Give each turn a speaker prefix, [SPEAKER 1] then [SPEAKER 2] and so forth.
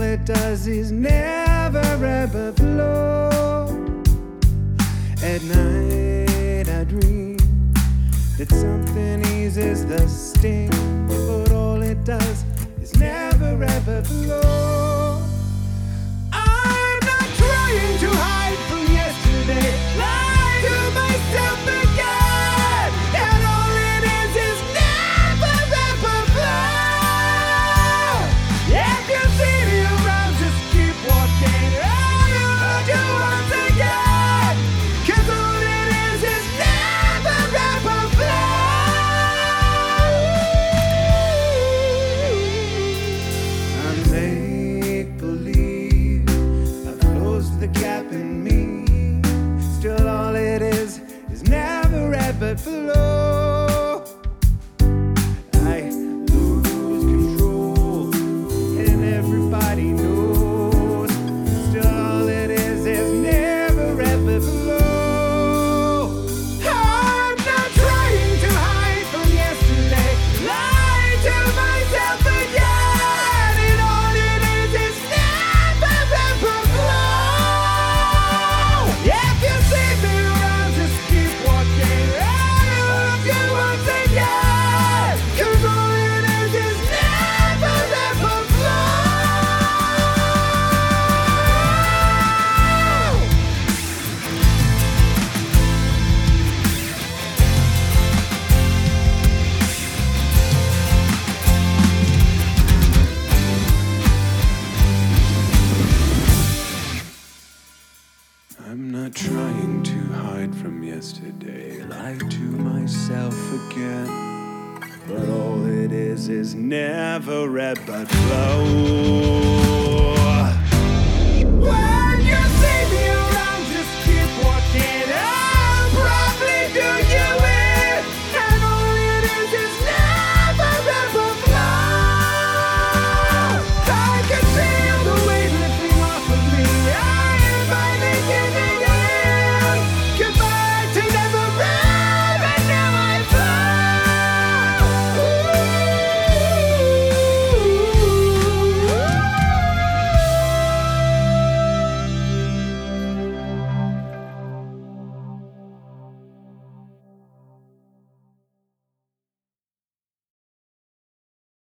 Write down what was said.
[SPEAKER 1] it does is never ever flow. At night I dream that something eases the sting, but all it does is never ever flow. I'm not trying to hide from yesterday, lie to myself again, and all it is never ever flow. If you see me around, just keep walking, I heard you once again, 'cause all it is never ever flow. I make believe I've closed the gap in me, still all it is never ever flow. I lose control and everybody knows, still all it is never ever flow. I'm not trying to hide from yesterday, lie to myself again, and all it is never ever flow. If you see me around, just keep walking, I love you once again, 'cause all it is never ever flow. I'm not trying to hide from yesterday, lie to myself again, but all it is never ever flow.